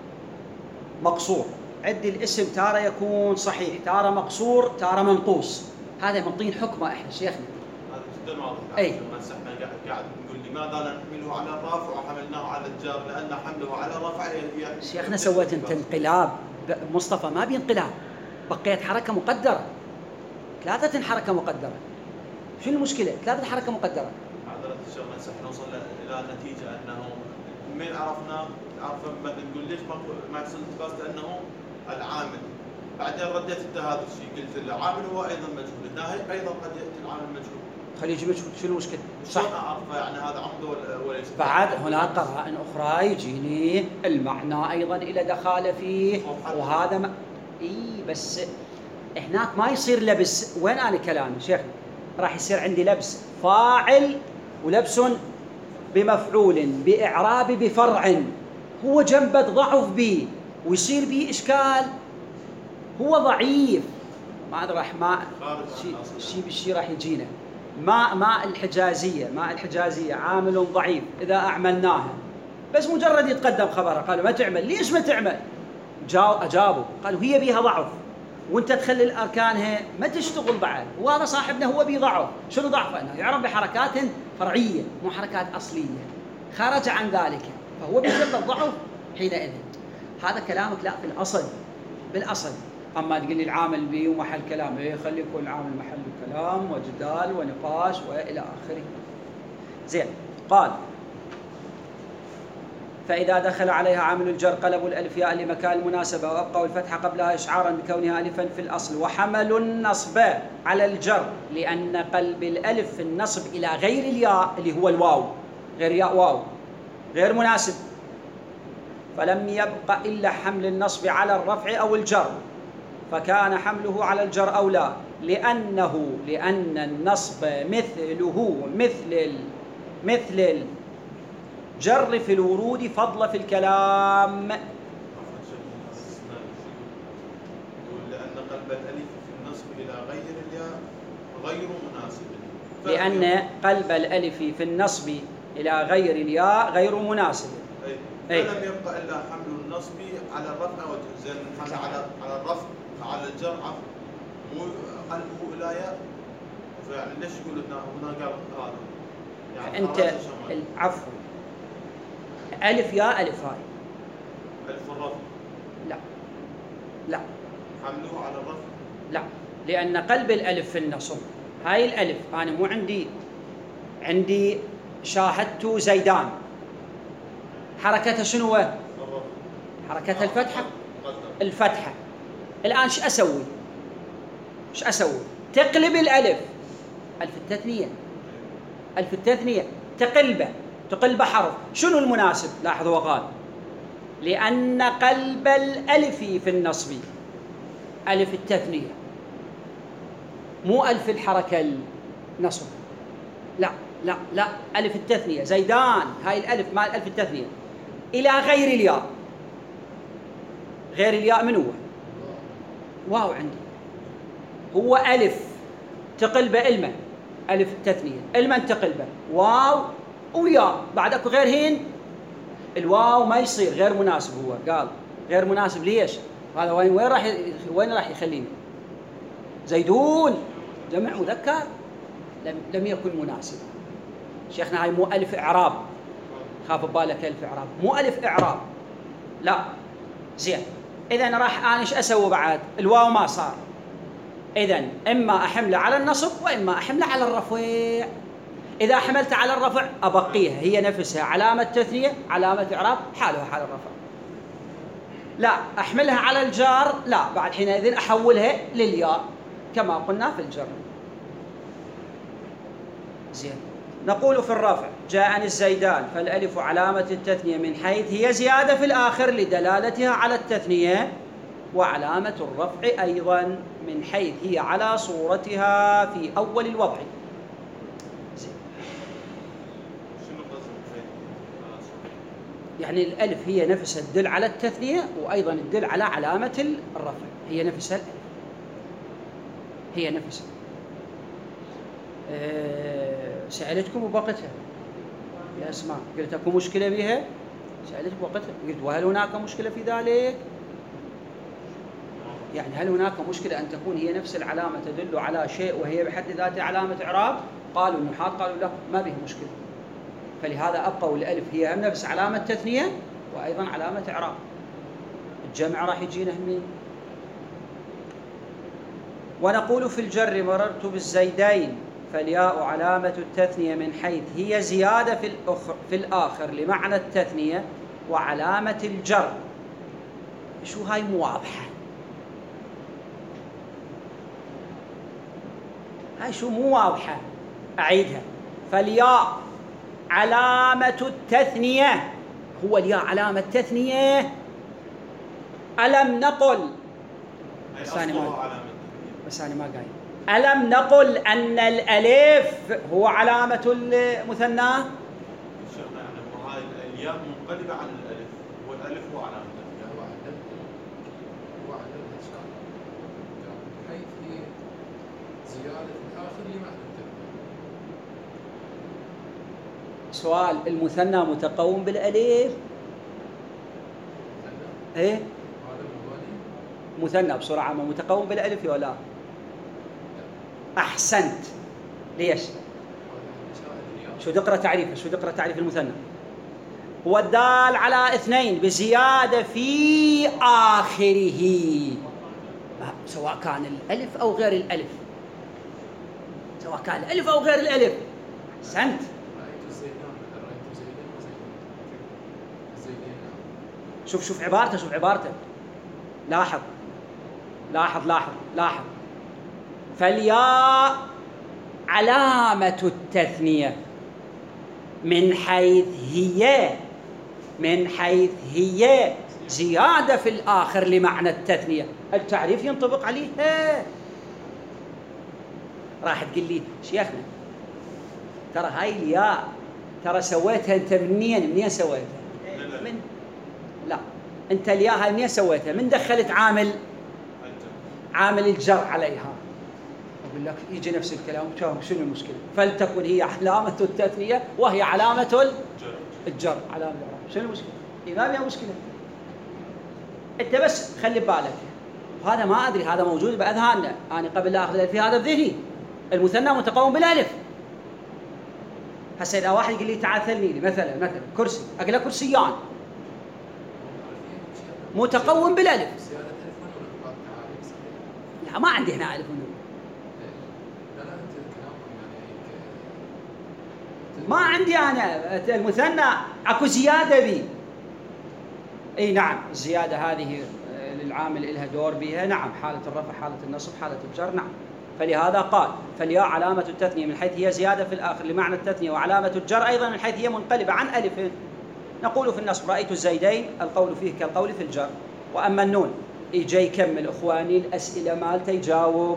مقصور، عندي الاسم تارة يكون صحيح، تارة مقصور، تارة منقوص. هذا منطين حكمه احنا شيخنا. هذا جدا واضح. اي بس احنا قاعد نقول لماذا لا نحمله على الرافع وحملناه على الجار؟ لأن حمله على الرافع يعني شيخنا سويت انت انقلاب. مصطفى ما بينقلاب، بقيت حركة مقدرة، ثلاثة حركة مقدرة. شنو المشكلة؟ ثلاثة حركة مقدرة. حضرة الشيخ نسح نوصل إلى نتيجة أنه من عرفنا عرفنا مثلا نقول ليش ما ما يحصل التباس؟ لأنه العامل. بعدين رديت انت هذا الشيء، قلت العامل هو أيضا مجهول، الناهي أيضا قد يأتي العامل مجهول. خليه يجي مجهول، شنو المشكلة؟ صح. أعرف يعني هذا عمده وليس. بعد هناك قرائن أخرى يجيني المعنى أيضا إلى دخاله فيه، وهذا ما إي بس هناك ما يصير لبس. وين أنا كلامي شيخ؟ راح يصير عندي لبس فاعل ولبس بمفعول بإعراب بفرع، هو جنبه ضعف بي ويصير بي إشكال، هو ضعيف. ما أدري راح ما شيء شيء بالشيء راح يجينا. ماء ماء الحجازية ماء الحجازية عامل ضعيف إذا أعملناها، بس مجرد يتقدم خبره قالوا ما تعمل. ليش ما تعمل؟ جاو أجابوا قالوا هي بيها ضعف، وانت تخلي الأركانها ما تشتغل بعد، وهذا صاحبنا هو بي ضعف. شنو ضعفه؟ أنه يعرف بحركات فرعية مو حركات أصلية، خرج عن ذلك فهو بيسبب ضعف حينئذ. هذا كلامك لا في الأصل، بالأصل. أما تقول لي العامل بي ومحل كلام، إيه خلي يكون العامل محل كلام وجدال ونقاش وإلى آخره. زين، قال فإذا دخل عليها عامل الجر قلبوا الألف ياء لمكان المناسبة وأبقوا الفتحة قبلها إشعارا بكونها ألفا في الأصل، وحملوا النصب على الجر لأن قلب الألف في النصب إلى غير الياء اللي هو الواو، غير ياء واو غير مناسب، فلم يبق إلا حمل النصب على الرفع أو الجر. فكان حمله على الجر أولى، لأنه لأن النصب مثله مثل ال مثل الجر في الورود فضل في الكلام. لأن قلب الألف في النصب إلى غير الياء غير مناسب. لأن قلب الألف في النصب إلى غير الياء غير مناسب. أي. فلم يبقى إلا حمل النصب على الرفع والجر، الحمل على على الرفع على الجر عفوا قلبه إلى ياء. فيعني ليش يقول هنا قال هذا؟ يعني أنت العفو ألف ياء ألف هاي ألف الرفع. لا لا حمله على الرفع. لا، لأن قلب الألف في النصب هاي الألف أنا مو عندي عندي شاهدت زيدان، حركتها شنو؟ حركتها الفتحة. الفتحة. الآن شو أسوي؟ شو أسوي؟ تقلب الألف ألف التثنية، ألف التثنية تقلبه تقلبه حرف. شنو المناسب؟ لاحظوا وقال لأن قلب الألف في النصب ألف التثنية، مو ألف الحركة النصب. لا لا لا، ألف التثنية زيدان، هاي الألف مال ألف التثنية إلى غير الياء. غير الياء من هو؟ واو عندي. هو ألف تقلبه إلمة ألف التثنية، إلمة تقلبه واو وياء، بعد أكو غير هين الواو ما يصير، غير مناسب. هو قال غير مناسب. ليش؟ هذا وين وين راح ي... وين راح يخليني؟ زيدون جمع مذكر لم لم يكن مناسب. شيخنا هاي مو ألف إعراب، خاف ببالك ألف إعراب، مو ألف إعراب. لا زين. إذا راح أنا إيش أسوي بعد؟ الواو ما صار، إذا إما أحمله على النصب وإما أحمله على الرفع. إذا حملت على الرفع أبقيها هي نفسها علامة تثنية علامة إعراب حالها حال الرفع. لا أحملها على الجار، لا بعد حينئذ أحولها للياء كما قلنا في الجر. زين. نقول في الرفع جاءني الزيدان فالألف علامة التثنية من حيث هي زيادة في الآخر لدلالتها على التثنية، وعلامة الرفع أيضا من حيث هي على صورتها في أول الوضع. زين. يعني الألف هي نفسها تدل على التثنية وأيضا تدل على علامة الرفع، هي نفسها الألف هي نفسها. أه سألتكم وبقتها يا أسماء، قلت أكو مشكلة بها؟ سألتك وقتها قلت وهل هناك مشكلة في ذلك؟ يعني هل هناك مشكلة أن تكون هي نفس العلامة تدل على شيء وهي بحد ذاتها علامة إعراب؟ قالوا النحاة قالوا لا ما به مشكلة، فلهذا أبقوا الألف هي نفس علامة تثنية وأيضا علامة إعراب. الجمع راح يجينا همين. ونقول في الجر مررت بالزيدين فالياء علامة التثنية من حيث هي زيادة في الأخر في الآخر لمعنى التثنية، وعلامة الجر شو هاي مو واضحة، هاي شو مو واضحة أعيدها. فالياء علامة التثنية، هو الياء علامة تثنية. ألم نقل بس أنا ما بس أنا ما قايل ألم نقل أن الألف هو علامة المثنى؟ شيخنا يعني هاي الياء منقلبة عن الألف، والألف هو علامة الياء. هو علامة الإشارة حيث هي زيادة الآخر لمعنى التثنية. سؤال: المثنى متقوم بالألف؟ إيه؟ مثنى بسرعة ما متقوم بالألف ولا لا؟ أحسنت. ليش؟ شو تقرأ تعريفه؟ شو تقرأ تعريف المثنى؟ هو الدال على اثنين بزيادة في آخره، سواء كان الألف أو غير الألف، سواء كان الألف أو غير الألف. أحسنت. شوف شوف عبارته شوف عبارته لاحظ لاحظ لاحظ لاحظ فالياء علامة التثنية من حيث هي من حيث هي زيادة في الآخر لمعنى التثنية، التعريف ينطبق عليها. راح تقول لي شيخنا ترى هاي الياء ترى سويتها أنت منين منين سويتها؟ من لا أنت الياء هاي منين سويتها؟ من دخلت عامل عامل الجر عليها. أقول لك يجي نفس الكلام، شنو المشكلة؟ فلتكن هي علامة التثنية وهي علامة الجر علامة الإعراب، شنو المشكلة؟ إيه ما فيها مشكلة. أنت بس خلي بالك، هذا ما أدري هذا موجود بأذهاننا، أنا قبل لا أخذ في هذا بذهني المثنى متقوم بالألف. هسه إذا واحد يقول لي تعال ثني لي مثلا مثلا كرسي، أقول له كرسيان متقوم بالألف. لا ما عندي هنا ألف ونون، ما عندي أنا المثنى أكو زيادة بي. أي نعم الزيادة هذه للعامل إلها دور بها، نعم حالة الرفع حالة النصب حالة الجر، نعم. فلهذا قال فالياء علامة التثنية من حيث هي زيادة في الآخر لمعنى التثنية، وعلامة الجر أيضا من حيث هي منقلبة عن ألف. نقول في النصب رأيت الزيدين، القول فيه كالقول في الجر. وأما النون يجي يكمل إخواني الأسئلة مالته يجاوب.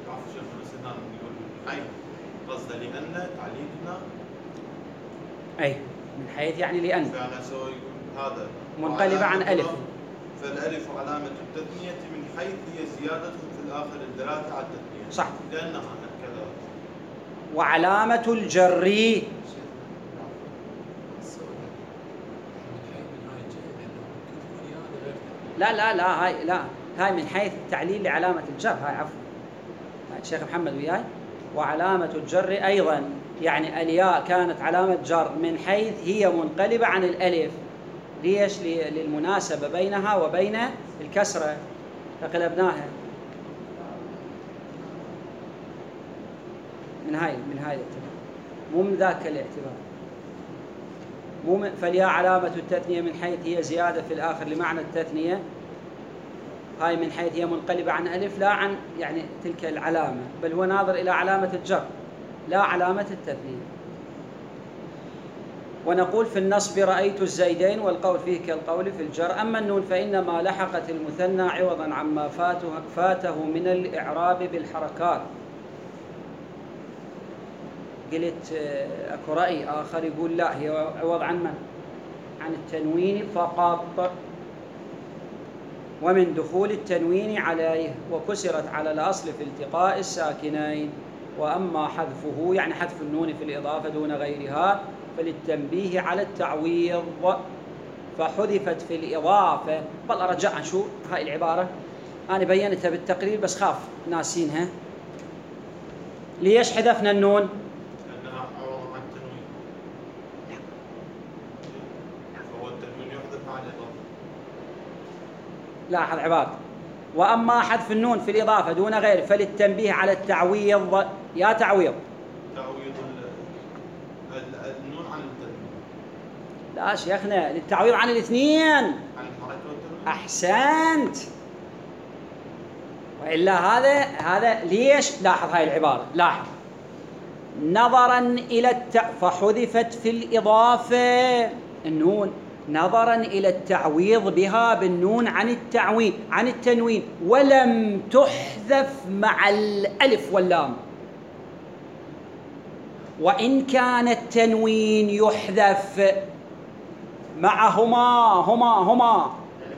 قصد لأن تعليلنا أي من حيث يعني لأن هذا منقلبة عن ألف. فالألف علامة التثنية من حيث هي زيادة في الآخر الدلالة على التثنية، صح، لأنها هكذا. وعلامة الجر لا لا لا هاي لا هاي من حيث التعليل لعلامة الجر، هاي عفوا هاي الشيخ محمد وياي. وعلامة الجر أيضا يعني الياء كانت علامة جر من حيث هي منقلبة عن الألف. ليش؟ للمناسبة بينها وبين الكسرة فقلبناها من هاي من هاي الاعتبار، مو من ذاك الاعتبار. مو من فالياء علامة التثنية من حيث هي زيادة في الآخر لمعنى التثنية، هاي من حيث هي منقلبة عن ألف لا عن يعني تلك العلامة، بل هو ناظر إلى علامة الجر لا علامة التثنية. ونقول في النصب رأيت الزيدين، والقول فيه كالقول في الجر. أما النون فإنما لحقت المثنى عوضا عما فاته, فاته من الإعراب بالحركات. قلت أكو رأي آخر يقول لا هي عوض عن من؟ عن التنوين فقط، ومن دخول التنوين عليه، وكسرت على الأصل في التقاء الساكنين. وأما حذفه يعني حذف النون في الإضافة دون غيرها فللتنبيه على التعويض، فحذفت في الإضافة. بل أرجع شو هاي العبارة أنا بينتها بالتقرير بس خاف ناسينها. ليش حذفنا النون؟ لأنها عوض عن التنوين. فهو التنوين يحذف مع الإضافة. لاحظ عبارة وأما حذف النون في الإضافة دون غيره فللتنبيه على التعويض. يا تعويض تعويض النون عن التنوين. لا شيخنا للتعويض عن الاثنين. عن الحركة والتنوين. أحسنت. وإلا هذا هذا ليش؟ لاحظ هاي العبارة، لاحظ نظرا إلى الت... فحذفت في الإضافة النون نظرا إلى التعويض بها بالنون عن التعويض عن التنوين، ولم تحذف مع الألف واللام. وإن كان التنوين يحذف معهما هما هما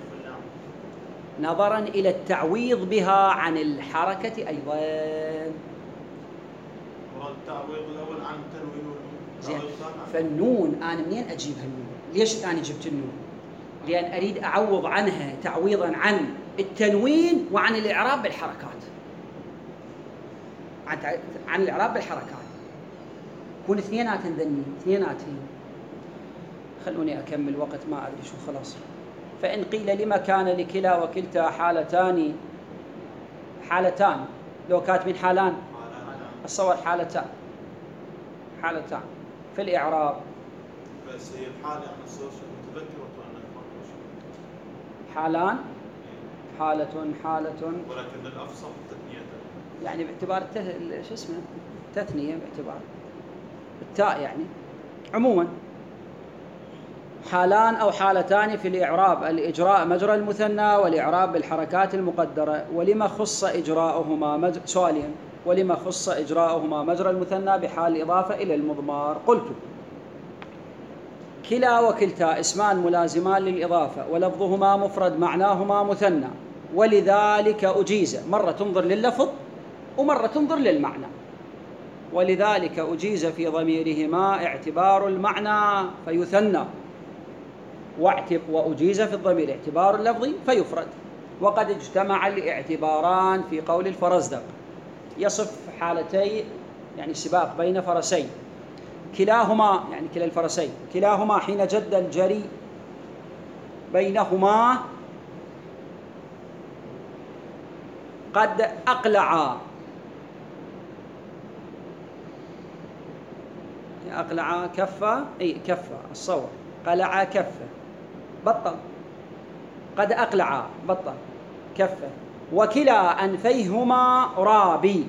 نظرا إلى التعويض بها عن الحركة أيضا. والتعويض الأول عن التنوين زين. فالنون أنا منين أجيبها النون؟ ليش أنا جبت النون؟ لأن أريد أعوض عنها تعويضا عن التنوين وعن الإعراب بالحركات. عن عن الإعراب بالحركات كون اثنينات ذني اثنينات. خلوني أكمل وقت ما أدري شو خلاص. فإن قيل لما كان لكلا وكلتا حالتان حالتان لو كانت من حالان الصور حالتان حالتان في الإعراب. بس هي الحالة يعني الصور متذكر وتؤنث حالان حالة حالة ولكن الأفصح تثنية يعني باعتبار التث... شو اسمه تثنية باعتبار التاء يعني عموما حالان أو حالتان في الإعراب: الإجراء مجرى المثنى والإعراب بالحركات المقدرة. ولما خص إجراؤهما مج... سؤالين: ولما خص إجراؤهما مجرى المثنى بحال الإضافة إلى المضمار؟ قلت: كلا وكلتا اسمان ملازمان للإضافة ولفظهما مفرد معناهما مثنى، ولذلك أجيز. مرة تنظر لللفظ ومرة تنظر للمعنى. ولذلك أجيز في ضميرهما اعتبار المعنى فيثنى، وأجيز في الضمير اعتبار اللفظ فيفرد. وقد اجتمع الاعتباران في قول الفرزدق يصف حالتي يعني سباق بين فرسين، كلاهما يعني كلا الفرسين كلاهما حين جد الجري بينهما قد أقلعا. أقلعا كفة، أي كفة الصور، قلعا كفة بطل، قد أقلعا بطل كفة. وكلا أنفيهما رابي.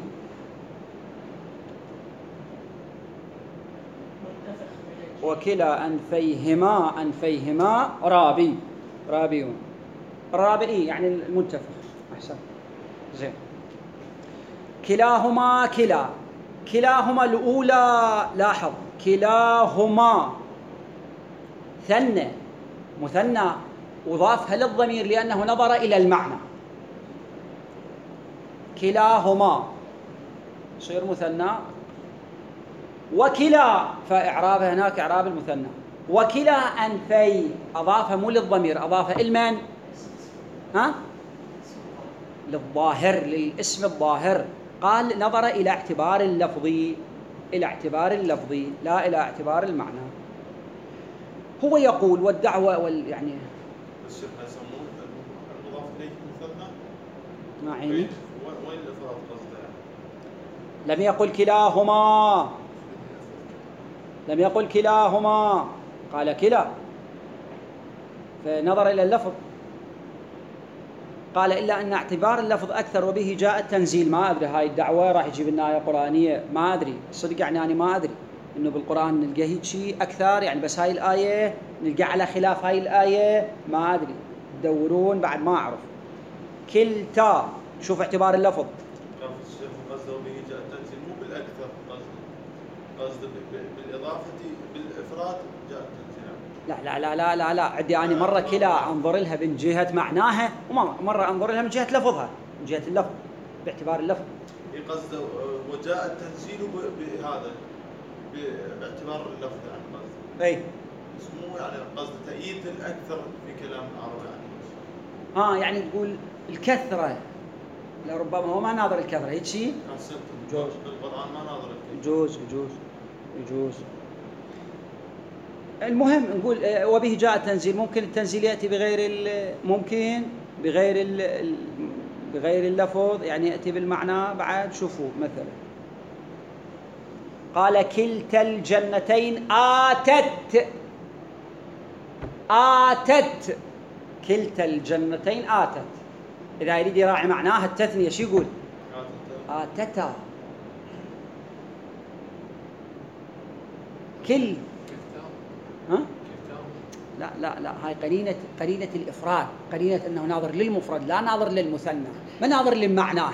وكلا أنفيهما أنفيهما رابي رابيون. الرابي يعني المنتفخ. أحسن زين. كلاهما كلا كلاهما الأولى، لاحظ كلاهما ثنى مثنى وضافها للضمير لأنه نظر إلى المعنى. كلاهما يصير مثنى. وكلا فإعرابه هناك إعراب المثنى. وكلا أنفي أضافه مو للضمير، أضافه المن؟ ها؟ للظاهر، للاسم الظاهر. قال نظر إلى اعتبار اللفظي، إلى اعتبار اللفظي لا إلى اعتبار المعنى. هو يقول والدعوة وال يعني الشيخ يسمون المضاف إليه مثنى. ما عيني وين الإفراد قصده؟ لم يقل كلاهما، لم يقل كلاهما، قال كلا، فنظر إلى اللفظ. قال إلا أن اعتبار اللفظ أكثر وبه جاء التنزيل. ما أدري هاي الدعوة راح يجيب لنا آية قرآنية، ما أدري صدق يعني أنا ما أدري إنه بالقرآن نلقى هيك شيء أكثر يعني، بس هاي الآية نلقى على خلاف هاي الآية ما أدري، تدورون بعد ما أعرف. كلتا شوف اعتبار اللفظ. الشيخ قصده وبه جاء التنزيل مو بالأكثر، قصده قصده بالإضافة بالإفراد جاء التنزيل. لا لا لا لا لا لا عندي أنا مرة كلا أنظر لها من جهة معناها، ومرة أنظر لها من جهة لفظها، من جهة اللفظ باعتبار اللفظ. قصده وجاء التنزيل بهذا باعتبار اللفظ يعني قصده. أي. بس مو يعني قصده تأييد الأكثر في كلام العرب يعني. ها يعني تقول الكثرة، لربما هو ما ناظر الكثرة هيك شيء. جوز بالقرآن ما ناظر الكثرة. يجوز يجوز يجوز. المهم نقول وبه جاء التنزيل. ممكن التنزيل يأتي بغير ممكن بغير ال بغير اللفظ يعني يأتي بالمعنى بعد. شوفوا مثلا قال كلتا الجنتين آتت آتت كلتا الجنتين آتت. إذا يريد يراعي معناها التثنية شو يقول؟ آتتا. كل ها؟ لا لا لا هاي قرينة قرينة الإفراد، قرينة أنه ناظر للمفرد لا ناظر للمثنى، ما ناظر لمعناها.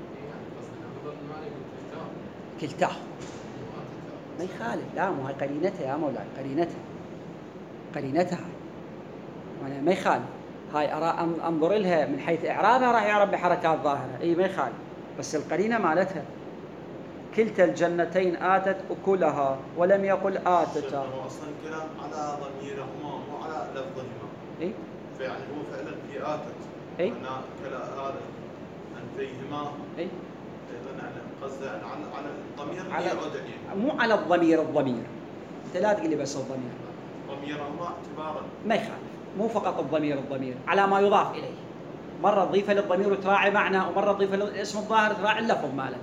كلتاه ما يخالف، لا مو هاي قرينتها يا مولاي، قرينتها قرينتها وانا ما يخالف. هاي أرى أنظر لها من حيث إعرابها راح يعرب بحركات ظاهرة، أي ما يخالف، بس القرينة مالتها. كلتا الجنتين آتت أكلها ولم يقل آتتا. هو أصلا الكلام على ضميرهما مو على لفظهما. إيه؟ فيعني هو فعلا في آتت. إيه؟ أنا كلا هذا أنفيهما. إيه؟ أيضا يعني قصده يعني على على الضمير على يعود عليه. مو على الضمير الضمير. أنت لا تقول لي بس الضمير. ضميرهما اعتبارا. ما يخالف، مو فقط الضمير الضمير، على ما يضاف إليه. مرة تضيفه للضمير وتراعي معنى، ومرة تضيفه للاسم الظاهر تراعي اللفظ مالتها.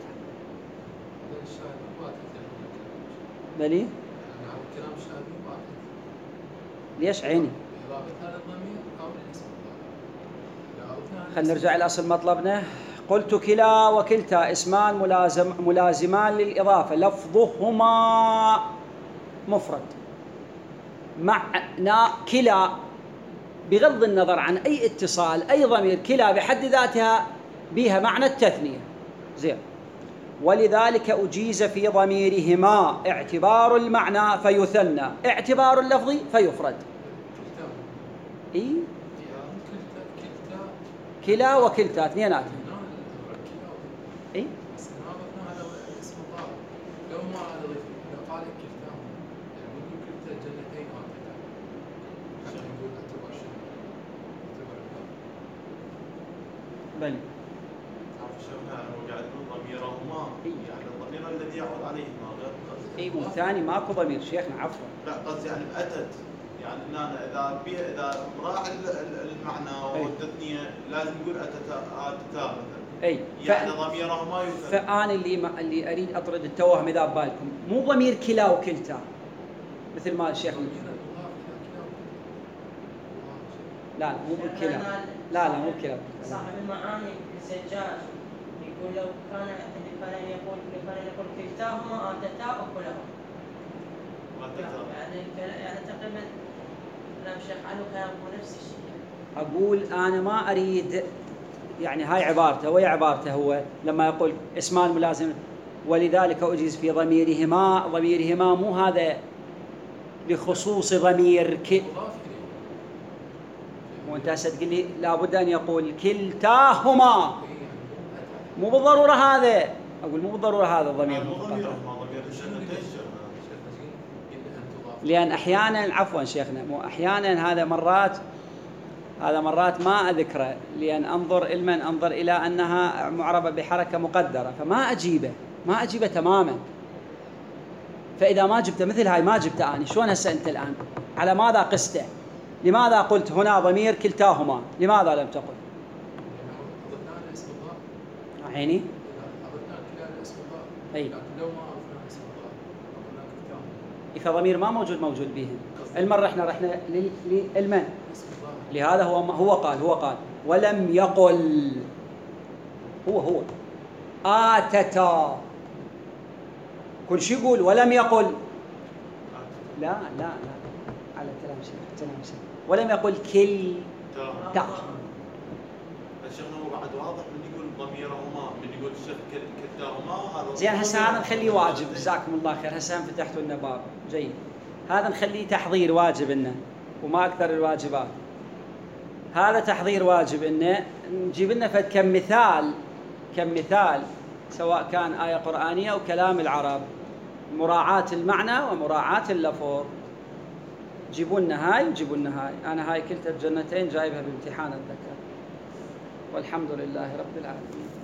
بلي؟ يعني كلام شاذ واحد. ليش عيني؟ إضافتها للضمير أو للاسم الظاهر. خلينا نرجع إلى أصل مطلبنا. قلت كلا وكلتا اسمان ملازم ملازمان للإضافة لفظهما مفرد معنى كلا بغض النظر عن أي اتصال، أي ضمير، كلا بحد ذاتها بها معنى التثنية. زين. ولذلك أجيز في ضميرهما اعتبار المعنى فيثنى، اعتبار اللفظ فيفرد. كلتا. إيه؟ يعني كلتا كلتا. كلا وكلتا اثنينات. هنا كلا. إيه؟ بس هنا ضفنا على اسم الضار. لو ما هذا ضيف لو قال كلتاهما يعني نقول كلتا الجنتين آتتا. حتى نقول اعتبر شنو؟ اعتبر الضار. بل تعرف شيخنا هو قاعد يقول ضميرهما، يعني الضمير الذي يعود عليهما غير قصدي. إيه والثاني ماكو ضمير شيخنا عفوا. لا قصدي يعني بأتت، يعني ان انا اذا بي اذا راعي المعنى والتثنيه لازم نقول اتتا اتتا مثلا. اي يعني ضميرهما يثنى. فانا اللي ما اللي اريد اطرد التوهم اذا ببالكم، مو ضمير كلا وكلتا مثل ما الشيخ يقول. لا لا مو بالكلا، لا لا مو كلا. صاحب المعاني الزجاج يقول لو كان كان يقول كان يقول كلتاهما آتتا أكلهما. يعني يعني تقريبا كلام الشيخ علي كلامه نفس الشيء. اقول انا ما اريد، يعني هاي عبارته وهي عبارته هو لما يقول اسمان ملازم ولذلك أجيز في ضميرهما، ضميرهما مو هذا لخصوص ضمير ك. وانت هسه تقول لي لابد ان يقول كلتاهما، مو بالضروره هذا، اقول مو بالضروره هذا الضمير، مو ضميرهما ضمير الجنتين. لان احيانا عفوا شيخنا مو احيانا هذا مرات هذا مرات ما اذكره، لان انظر المن انظر الى انها معربه بحركه مقدره فما اجيبه ما اجيبه تماما. فاذا ما جبته مثل هاي ما جبته انا، شلون هسه انت الان على ماذا قسته؟ لماذا قلت هنا ضمير كلتاهما؟ لماذا لم تقل؟ أضفنا اسم الضار. عيني؟ أضفنا كلا اسم الضار. أي. لكن لو ما أضفنا اسم الضار أضفنا كلتاهما. إذا ضمير ما موجود موجود به. المرة احنا رحنا للمن. اسم الضار. لهذا هو هو قال هو قال ولم يقل، هو هو آتتا، كل شيء يقول ولم يقل. لا لا لا على كلام شيخ كلام شيخ ولم يقل كل تا. الشيخ هو بعد واضح من يقول ضميرهما، من يقول الشيخ كلتاهما هذا زين هسه هذا نخليه واجب، جزاكم الله خير. هسه فتحتوا لنا باب جيد، هذا نخليه تحضير واجب لنا وما اكثر الواجبات. هذا تحضير واجب انه نجيب لنا فد كم مثال كم مثال سواء كان آية قرآنية أو كلام العرب، مراعاة المعنى ومراعاة اللفظ. جيبوا لنا هاي وجيبوا لنا هاي. أنا هاي كلتا الجنتين جايبها بامتحان الذكر، والحمد لله رب العالمين.